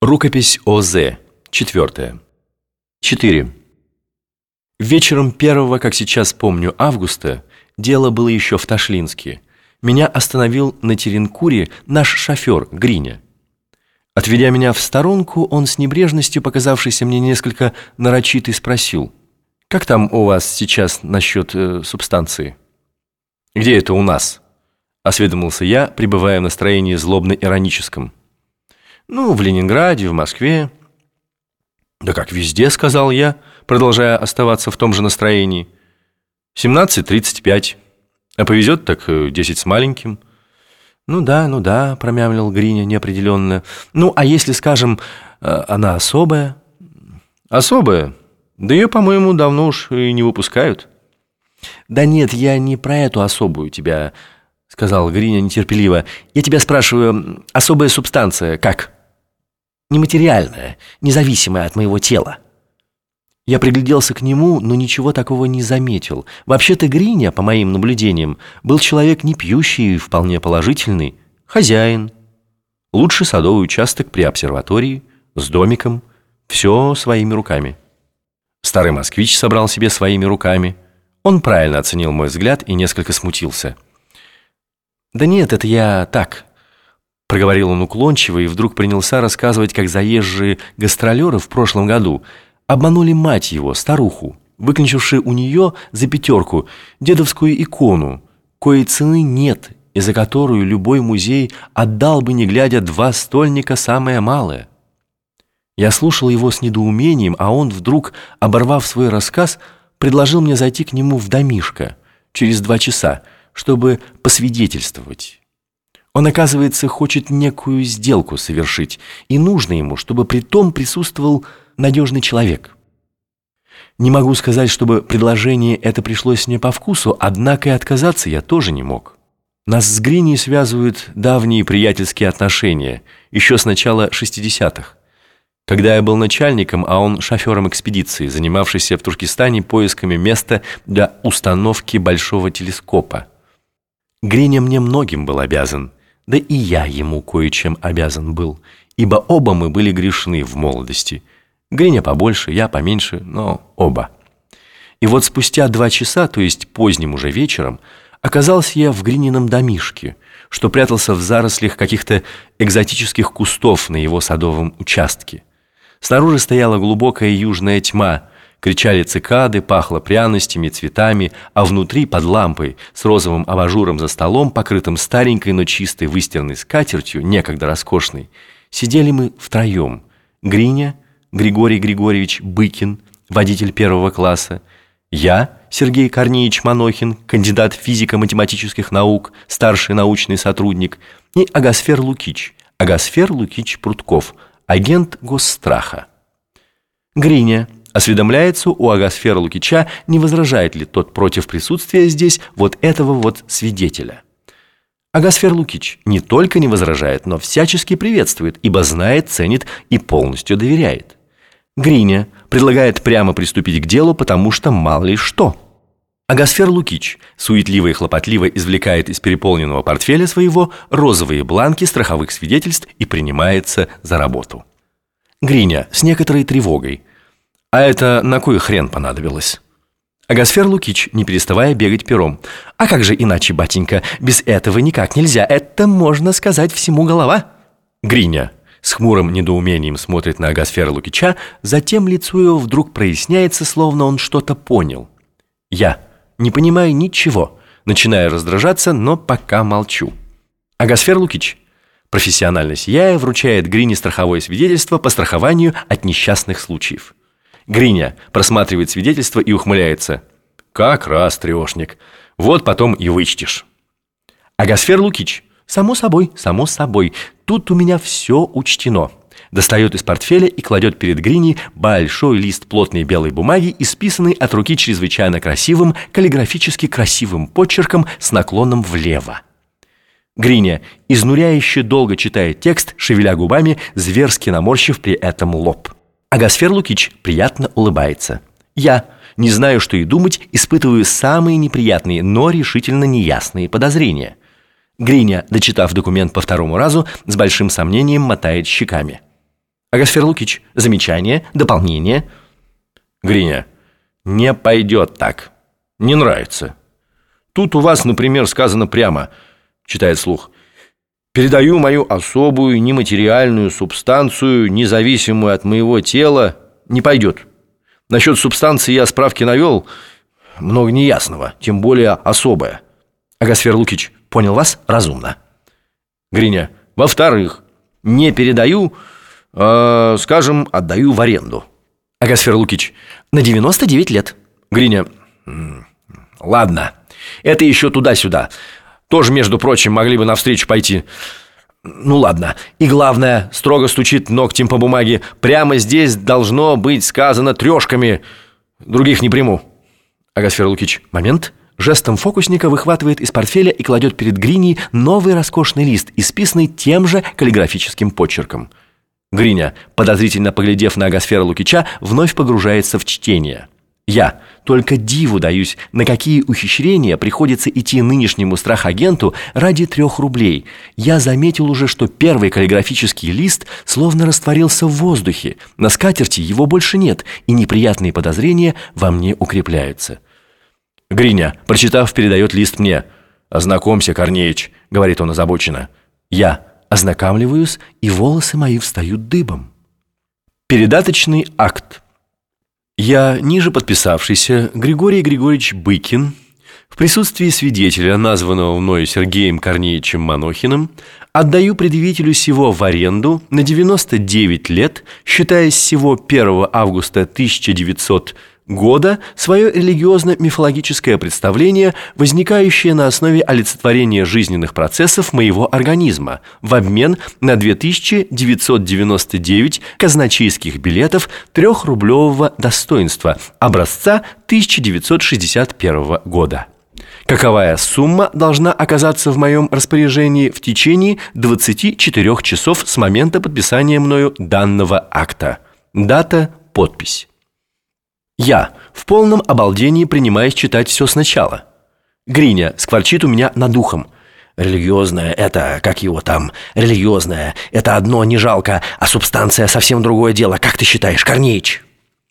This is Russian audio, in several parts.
Рукопись О.З. 4. 4. Вечером 1, как сейчас помню, августа, дело было еще в Ташлинске, меня остановил на Теренкуре наш шофер Гриня. Отведя меня в сторонку, он с небрежностью, показавшейся мне несколько нарочитой, спросил: «Как там у вас сейчас насчет субстанции?» «Где это у нас?» — осведомился я, пребывая в настроении злобно-ироническом. «Ну, в Ленинграде, в Москве». «Да как везде», — сказал я, продолжая оставаться в том же настроении. 17:35. А повезет, так 10 с маленьким. Ну да», — промямлил Гриня неопределенно. «Ну, а если, скажем, она особая?» «Особая? Да ее, по-моему, давно уж и не выпускают». «Да нет, я не про эту особую тебя», — сказал Гриня нетерпеливо. «Я тебя спрашиваю, особая субстанция как?» «Нематериальная, независимая от моего тела». Я пригляделся к нему, но ничего такого не заметил. Вообще-то Гриня, по моим наблюдениям, был человек не пьющий, вполне положительный, хозяин. Лучший садовый участок при обсерватории, с домиком, все своими руками. Старый москвич собрал себе своими руками. Он правильно оценил мой взгляд и несколько смутился. «Да нет, это я так», — проговорил он уклончиво и вдруг принялся рассказывать, как заезжие гастролеры в прошлом году обманули мать его, старуху, выклинчившую у нее за 5 дедовскую икону, коей цены нет, и за которую любой музей отдал бы, не глядя, 2 стольника самое малое. Я слушал его с недоумением, а он вдруг, оборвав свой рассказ, предложил мне зайти к нему в домишко через 2 часа, чтобы посвидетельствовать. Он, оказывается, хочет некую сделку совершить, и нужно ему, чтобы при том присутствовал надежный человек. Не могу сказать, чтобы предложение это пришлось мне по вкусу, однако и отказаться я тоже не мог. Нас с Гриней связывают давние приятельские отношения, еще с начала 60-х, когда я был начальником, а он шофером экспедиции, занимавшейся в Туркестане поисками места для установки большого телескопа. Гриня мне многим был обязан, да и я ему кое-чем обязан был, ибо оба мы были грешны в молодости. Гриня побольше, я поменьше, но оба. И вот спустя 2 часа, то есть поздним уже вечером, оказался я в Гринином домишке, что прятался в зарослях каких-то экзотических кустов на его садовом участке. Снаружи стояла глубокая южная тьма, кричали цикады, пахло пряностями, цветами, а внутри, под лампой, с розовым абажуром за столом, покрытым старенькой, но чистой выстиранной скатертью, некогда роскошной, сидели мы втроем: Гриня, Григорий Григорьевич Быкин, водитель 1 класса, я, Сергей Корнеевич Манохин, кандидат физико-математических наук, старший научный сотрудник, и Агасфер Лукич Прутков, агент Госстраха. Гриня осведомляется у Агасфера Лукича, не возражает ли тот против присутствия здесь вот этого вот свидетеля. Агасфер Лукич не только не возражает, но всячески приветствует, ибо знает, ценит и полностью доверяет. Гриня предлагает прямо приступить к делу, потому что мало ли что. Агасфер Лукич суетливо и хлопотливо извлекает из переполненного портфеля своего розовые бланки страховых свидетельств и принимается за работу. Гриня с некоторой тревогой: «А это на кой хрен понадобилось?» Агасфер Лукич, не переставая бегать пером: «А как же иначе, батенька? Без этого никак нельзя. Это, можно сказать, всему голова». Гриня с хмурым недоумением смотрит на Агасфера Лукича, затем лицо его вдруг проясняется, словно он что-то понял. Я не понимаю ничего, начинаю раздражаться, но пока молчу. Агасфер Лукич, профессионально сияя, вручает Грине страховое свидетельство по страхованию от несчастных случаев. Гриня просматривает свидетельство и ухмыляется: «Как раз, трешник, вот потом и вычтешь». Агасфер Лукич: само собой, тут у меня все учтено». Достает из портфеля и кладет перед Гриней большой лист плотной белой бумаги, исписанный от руки чрезвычайно красивым, каллиграфически красивым почерком с наклоном влево. Гриня изнуряюще долго читает текст, шевеля губами, зверски наморщив при этом лоб. Агасфер Лукич приятно улыбается. Я не знаю, что и думать, испытываю самые неприятные, но решительно неясные подозрения. Гриня, дочитав документ по второму разу, с большим сомнением мотает щеками. Агасфер Лукич, замечание, дополнение? Гриня: не пойдет так. Не нравится. Тут у вас, например, сказано прямо, читает вслух: передаю мою особую нематериальную субстанцию, независимую от моего тела. Не пойдет. Насчет субстанции я справки навел. Много неясного, тем более особое. Агасфер Лукич: понял вас разумно. Гриня: во-вторых, не передаю, скажем, отдаю в аренду. Агасфер Лукич: на 99 лет. Гриня: ладно, это еще туда-сюда. Тоже, между прочим, могли бы навстречу пойти. Ну ладно. И главное, строго стучит ногтем по бумаге: прямо здесь должно быть сказано трешками. Других не приму. Агасфер Лукич: момент. Жестом фокусника выхватывает из портфеля и кладет перед Гриней новый роскошный лист, исписанный тем же каллиграфическим почерком. Гриня, подозрительно поглядев на Агасфера Лукича, вновь погружается в чтение. Я только диву даюсь, на какие ухищрения приходится идти нынешнему страхагенту ради 3 рублей. Я заметил уже, что первый каллиграфический лист словно растворился в воздухе. На скатерти его больше нет, и неприятные подозрения во мне укрепляются. Гриня, прочитав, передает лист мне. «Ознакомься, Корнеич», — говорит он озабоченно. Я ознакомливаюсь, и волосы мои встают дыбом. Передаточный акт. Я, ниже подписавшийся Григорий Григорьевич Быкин, в присутствии свидетеля, названного мною Сергеем Корнеевичем Манохиным, отдаю предъявителю сего в аренду на 99 лет, считая с сего 1 августа 1900 года, свое религиозно-мифологическое представление, возникающее на основе олицетворения жизненных процессов моего организма, в обмен на 2999 казначейских билетов 3-рублевого достоинства образца 1961 года. Каковая сумма должна оказаться в моем распоряжении в течение 24 часов с момента подписания мною данного акта. Дата, подпись. Я в полном обалдении принимаюсь читать все сначала. Гриня скворчит у меня над ухом: религиозное это, как его там, религиозное это одно не жалко, а субстанция совсем другое дело. Как ты считаешь, Корнеич?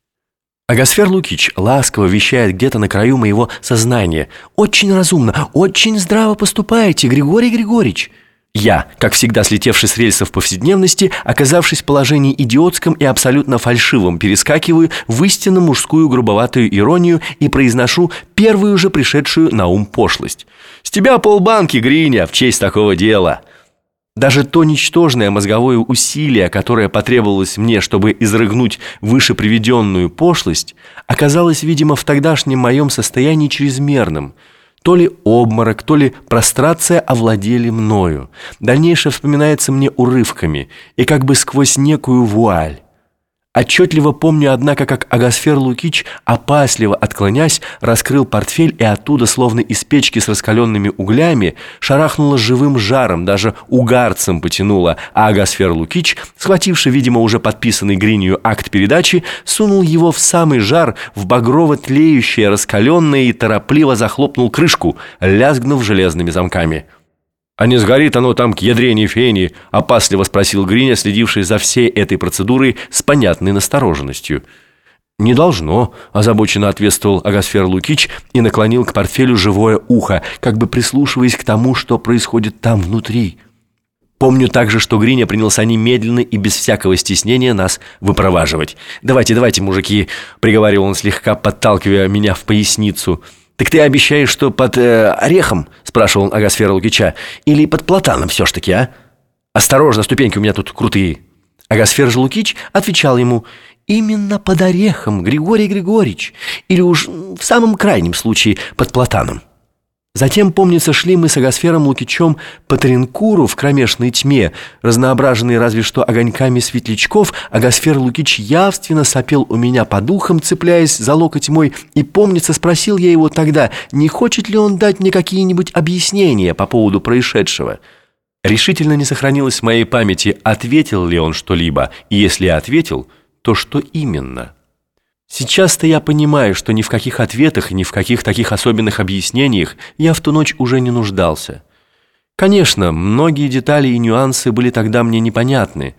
Агасфер Лукич ласково вещает где-то на краю моего сознания: очень разумно, очень здраво поступаете, Григорий Григорьевич. Я, как всегда слетевший с рельсов повседневности, оказавшись в положении идиотском и абсолютно фальшивом, перескакиваю в истинно мужскую грубоватую иронию и произношу первую же пришедшую на ум пошлость: «С тебя полбанки, Гриня, в честь такого дела». Даже то ничтожное мозговое усилие, которое потребовалось мне, чтобы изрыгнуть выше приведенную пошлость, оказалось, видимо, в тогдашнем моем состоянии чрезмерным. То ли обморок, то ли прострация овладели мною. Дальнейшее вспоминается мне урывками и как бы сквозь некую вуаль. Отчетливо помню, однако, как Агасфер Лукич, опасливо отклонясь, раскрыл портфель, и оттуда, словно из печки с раскаленными углями, шарахнуло живым жаром, даже угарцем потянуло, а Агасфер Лукич, схвативший, видимо, уже подписанный Гринью акт передачи, сунул его в самый жар, в багрово-тлеющее, раскаленное, и торопливо захлопнул крышку, лязгнув железными замками. «А не сгорит оно там к ядрене фени?» – опасливо спросил Гриня, следивший за всей этой процедурой с понятной настороженностью. «Не должно», – озабоченно ответствовал Агасфер Лукич и наклонил к портфелю живое ухо, как бы прислушиваясь к тому, что происходит там внутри. Помню также, что Гриня принялся немедленно и без всякого стеснения нас выпроваживать. «Давайте, давайте, мужики», – приговаривал он, слегка подталкивая меня в поясницу. «Так ты обещаешь, что под орехом?» – спрашивал он Агасфера Лукича. «Или под платаном все-таки, а? Осторожно, ступеньки у меня тут крутые». Агасфер же Лукич отвечал ему: «Именно под орехом, Григорий Григорьевич. Или уж в самом крайнем случае под платаном». Затем, помнится, шли мы с Агасфером Лукичем по Тренкуру в кромешной тьме, разноображенной разве что огоньками светлячков. Агасфер Лукич явственно сопел у меня по духам, цепляясь за локоть мой, и, помнится, спросил я его тогда, не хочет ли он дать мне какие-нибудь объяснения по поводу происшедшего. Решительно не сохранилось в моей памяти, ответил ли он что-либо, и если ответил, то что именно. Сейчас-то я понимаю, что ни в каких ответах, ни в каких таких особенных объяснениях я в ту ночь уже не нуждался. Конечно, многие детали и нюансы были тогда мне непонятны,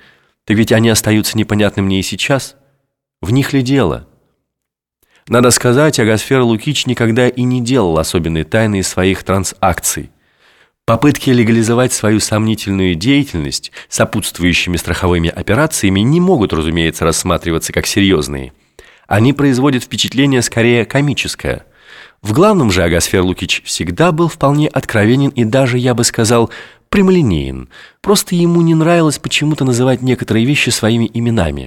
Так ведь они остаются непонятны мне и сейчас. В них ли дело? Надо сказать, Агасфер Лукич никогда и не делал особенной тайны из своих трансакций. Попытки легализовать свою сомнительную деятельность сопутствующими страховыми операциями не могут, разумеется, рассматриваться как серьезные. Они производят впечатление скорее комическое. В главном же Агасфер Лукич всегда был вполне откровенен и даже, я бы сказал, прямолинеен. Просто ему не нравилось почему-то называть некоторые вещи своими именами.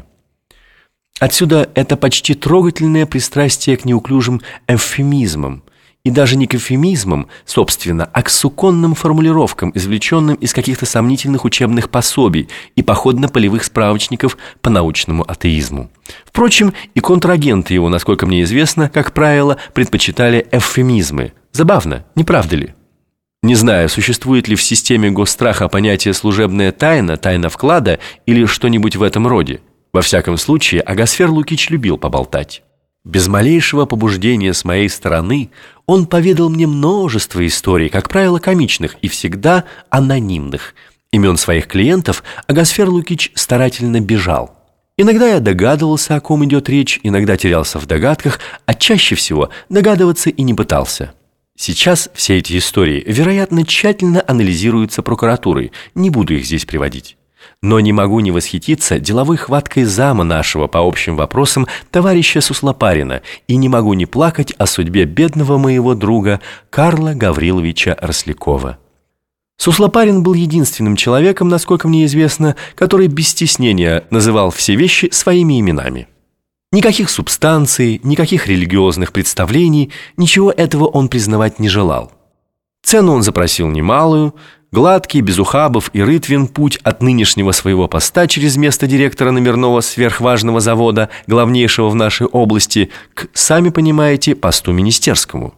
Отсюда это почти трогательное пристрастие к неуклюжим эвфемизмам. И даже не к эвфемизмам, собственно, а к суконным формулировкам, извлеченным из каких-то сомнительных учебных пособий и походно-полевых справочников по научному атеизму. Впрочем, и контрагенты его, насколько мне известно, как правило, предпочитали эвфемизмы. Забавно, не правда ли? Не знаю, существует ли в системе госстраха понятие «служебная тайна», «тайна вклада» или что-нибудь в этом роде. Во всяком случае, Агасфер Лукич любил поболтать. Без малейшего побуждения с моей стороны он поведал мне множество историй, как правило, комичных и всегда анонимных. Имен своих клиентов Агасфер Лукич старательно бежал. Иногда я догадывался, о ком идет речь, иногда терялся в догадках, а чаще всего догадываться и не пытался. Сейчас все эти истории, вероятно, тщательно анализируются прокуратурой, не буду их здесь приводить. Но не могу не восхититься деловой хваткой зама нашего по общим вопросам товарища Суслопарина и не могу не плакать о судьбе бедного моего друга Карла Гавриловича Рослякова. Суслопарин был единственным человеком, насколько мне известно, который без стеснения называл все вещи своими именами. Никаких субстанций, никаких религиозных представлений, ничего этого он признавать не желал. Цену он запросил немалую. Гладкий, без ухабов и рытвин путь от нынешнего своего поста через место директора номерного сверхважного завода, главнейшего в нашей области, к, сами понимаете, посту министерскому.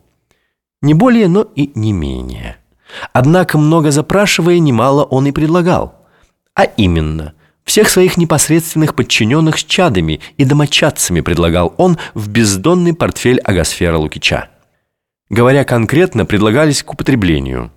Не более, но и не менее. Однако, много запрашивая, немало он и предлагал. А именно, всех своих непосредственных подчиненных с чадами и домочадцами предлагал он в бездонный портфель Агасфера Лукича. Говоря конкретно, предлагались к употреблению: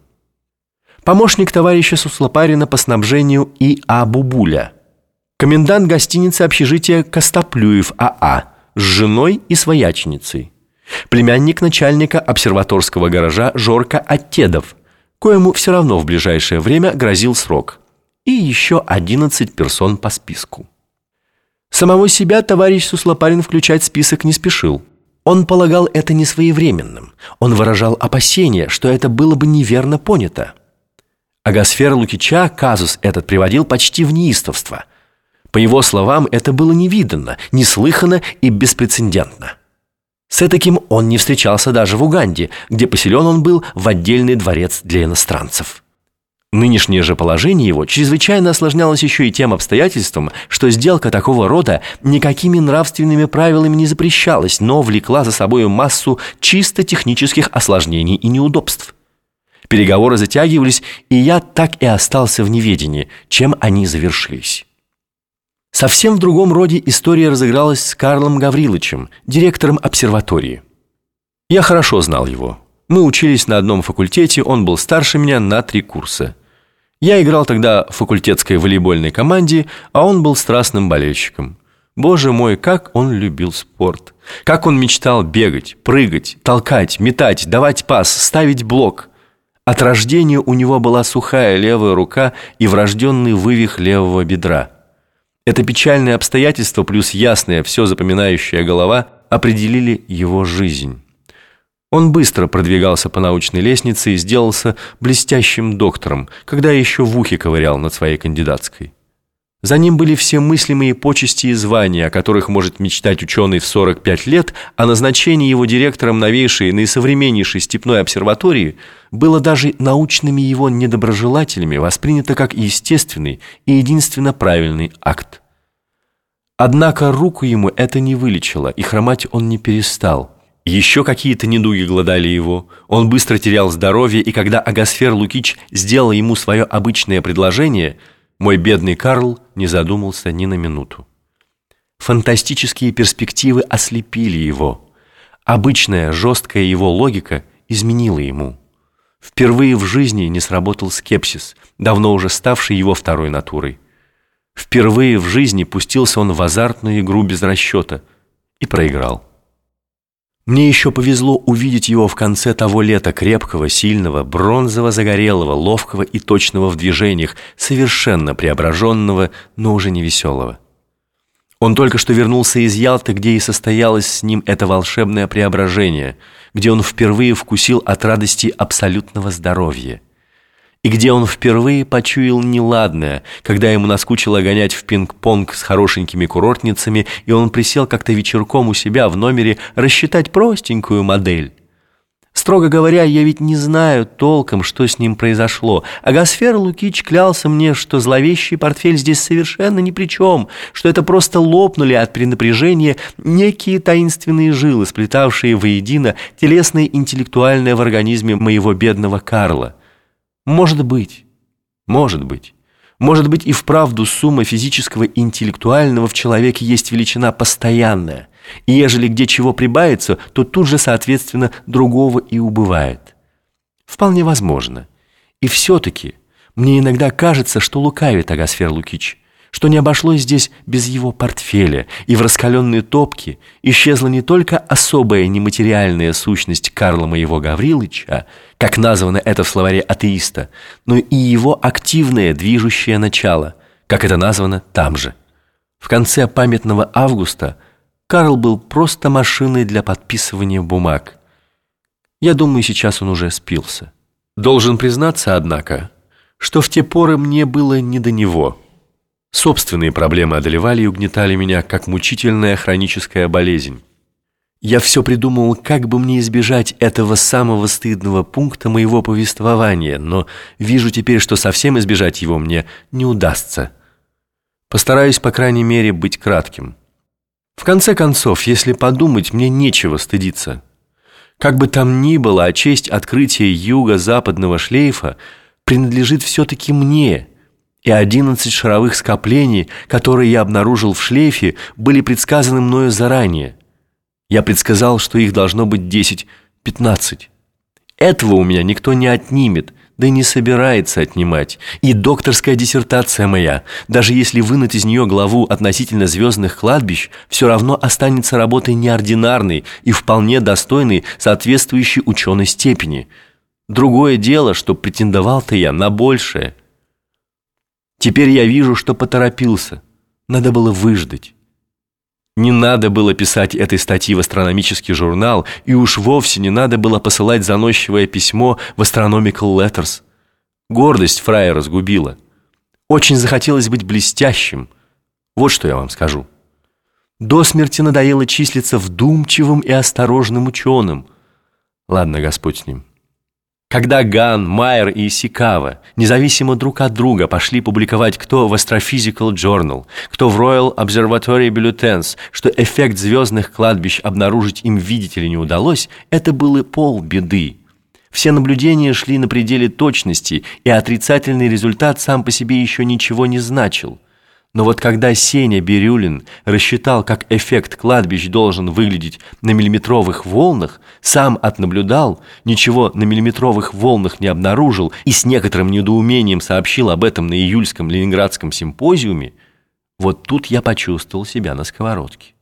помощник товарища Суслопарина по снабжению И.А. Бубуля, комендант гостиницы общежития Костоплюев А.А. с женой и свояченицей, племянник начальника обсерваторского гаража Жорка Оттедов, коему все равно в ближайшее время грозил срок, и еще 11 персон по списку. Самого себя товарищ Суслопарин включать в список не спешил. Он полагал это несвоевременным. Он выражал опасение, что это было бы неверно понято. Агасфера Лукича казус этот приводил почти в неистовство. По его словам, это было невиданно, неслыханно и беспрецедентно. С этаким он не встречался даже в Уганде, где поселен он был в отдельный дворец для иностранцев. Нынешнее же положение его чрезвычайно осложнялось еще и тем обстоятельством, что сделка такого рода никакими нравственными правилами не запрещалась, но влекла за собой массу чисто технических осложнений и неудобств. Переговоры затягивались, и я так и остался в неведении, чем они завершились. Совсем в другом роде история разыгралась с Карлом Гавриловичем, директором обсерватории. Я хорошо знал его. Мы учились на одном факультете, он был старше меня на 3 курса. Я играл тогда в факультетской волейбольной команде, а он был страстным болельщиком. Боже мой, как он любил спорт! Как он мечтал бегать, прыгать, толкать, метать, давать пас, ставить блок! От рождения у него была сухая левая рука и врожденный вывих левого бедра. Это печальное обстоятельство плюс ясная, все запоминающая голова определили его жизнь. Он быстро продвигался по научной лестнице и сделался блестящим доктором, когда еще в ухе ковырял над своей кандидатской. За ним были все мыслимые почести и звания, о которых может мечтать ученый в 45 лет, а назначение его директором новейшей и наисовременнейшей степной обсерватории было даже научными его недоброжелателями воспринято как естественный и единственно правильный акт. Однако руку ему это не вылечило, и хромать он не перестал. Еще какие-то недуги глодали его. Он быстро терял здоровье, и когда Агасфер Лукич сделал ему свое обычное предложение, мой бедный Карл не задумался ни на минуту. Фантастические перспективы ослепили его. Обычная жесткая его логика изменила ему. Впервые в жизни не сработал скепсис, давно уже ставший его второй натурой. Впервые в жизни пустился он в азартную игру без расчета и проиграл. Мне еще повезло увидеть его в конце того лета, крепкого, сильного, бронзово-загорелого, ловкого и точного в движениях, совершенно преображенного, но уже не веселого. Он только что вернулся из Ялты, где и состоялось с ним это волшебное преображение, где он впервые вкусил от радости абсолютного здоровья. И где он впервые почуял неладное, когда ему наскучило гонять в пинг-понг с хорошенькими курортницами, и он присел как-то вечерком у себя в номере рассчитать простенькую модель. Строго говоря, я ведь не знаю толком, что с ним произошло, а Гасфер Лукич клялся мне, что зловещий портфель здесь совершенно ни при чем, что это просто лопнули от перенапряжения некие таинственные жилы, сплетавшие воедино телесное и интеллектуальное в организме моего бедного Карла. Может быть и вправду сумма физического и интеллектуального в человеке есть величина постоянная, и ежели где чего прибавится, то тут же, соответственно, другого и убывает. Вполне возможно. И все-таки мне иногда кажется, что лукавит Агасфер Лукич, что не обошлось здесь без его портфеля, и в раскаленной топке исчезла не только особая нематериальная сущность Карла моего Гаврилыча, как названо это в словаре атеиста, но и его активное движущее начало, как это названо там же. В конце памятного августа Карл был просто машиной для подписывания бумаг. Я думаю, сейчас он уже спился. Должен признаться, однако, что в те поры мне было не до него. Собственные проблемы одолевали и угнетали меня, как мучительная хроническая болезнь. Я все придумывал, как бы мне избежать этого самого стыдного пункта моего повествования, но вижу теперь, что совсем избежать его мне не удастся. Постараюсь, по крайней мере, быть кратким. В конце концов, если подумать, мне нечего стыдиться. Как бы там ни было, а честь открытия юго-западного шлейфа принадлежит все-таки мне, и 11 шаровых скоплений, которые я обнаружил в шлейфе, были предсказаны мною заранее. Я предсказал, что их должно быть 10-15. Этого у меня никто не отнимет, да и не собирается отнимать. И докторская диссертация моя, даже если вынуть из нее главу относительно звездных кладбищ, все равно останется работой неординарной и вполне достойной соответствующей ученой степени. Другое дело, что претендовал-то я на большее. Теперь я вижу, что поторопился. Надо было выждать. Не надо было писать этой статьи в астрономический журнал, и уж вовсе не надо было посылать заносчивое письмо в Astronomical Letters. Гордость фраера сгубила. Очень захотелось быть блестящим. Вот что я вам скажу. До смерти надоело числиться вдумчивым и осторожным ученым. Ладно, Господь с ним. Когда Ган, Майер и Исикава независимо друг от друга пошли публиковать кто в Astrophysical Journal, кто в Royal Observatory Bulletins, что эффект звездных кладбищ обнаружить им, видите ли, не удалось, это было полбеды. Все наблюдения шли на пределе точности, и отрицательный результат сам по себе еще ничего не значил. Но вот когда Сеня Бирюлин рассчитал, как эффект кладбищ должен выглядеть на миллиметровых волнах, сам отнаблюдал, ничего на миллиметровых волнах не обнаружил и с некоторым недоумением сообщил об этом на июльском Ленинградском симпозиуме, вот тут я почувствовал себя на сковородке.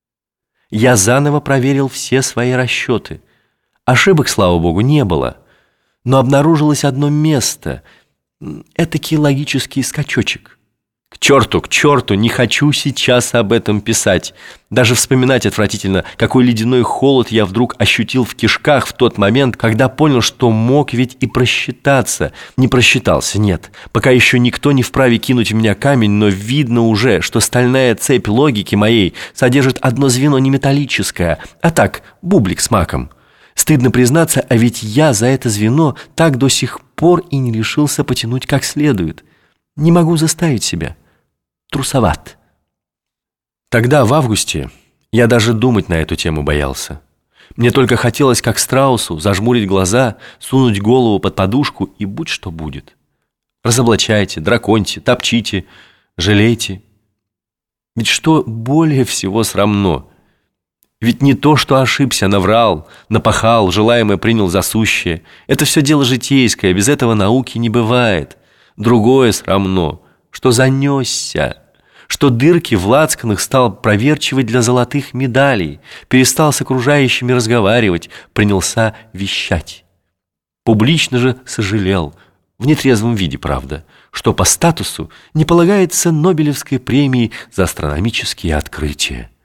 Я заново проверил все свои расчеты. Ошибок, слава богу, не было. Но обнаружилось одно место, этакий логический скачочек. К черту, не хочу сейчас об этом писать. Даже вспоминать отвратительно, какой ледяной холод я вдруг ощутил в кишках в тот момент, когда понял, что мог ведь и просчитаться. Не просчитался, нет. Пока еще никто не вправе кинуть в меня камень, но видно уже, что стальная цепь логики моей содержит одно звено не металлическое, а так, бублик с маком. Стыдно признаться, а ведь я за это звено так до сих пор и не решился потянуть как следует. Не могу заставить себя. Трусоват. Тогда, в августе, я даже думать на эту тему боялся. Мне только хотелось, как страусу, зажмурить глаза, сунуть голову под подушку и будь что будет. Разоблачайте, драконьте, топчите, жалейте. Ведь что более всего срамно? Ведь не то, что ошибся, наврал, напахал, желаемое принял за сущее. Это все дело житейское, без этого науки не бывает. Другое срамно, что занесся. что дырки в лацканах стал проверчивать для золотых медалей, перестал с окружающими разговаривать, принялся вещать. Публично же сожалел, в нетрезвом виде, правда, что по статусу не полагается Нобелевской премии за астрономические открытия.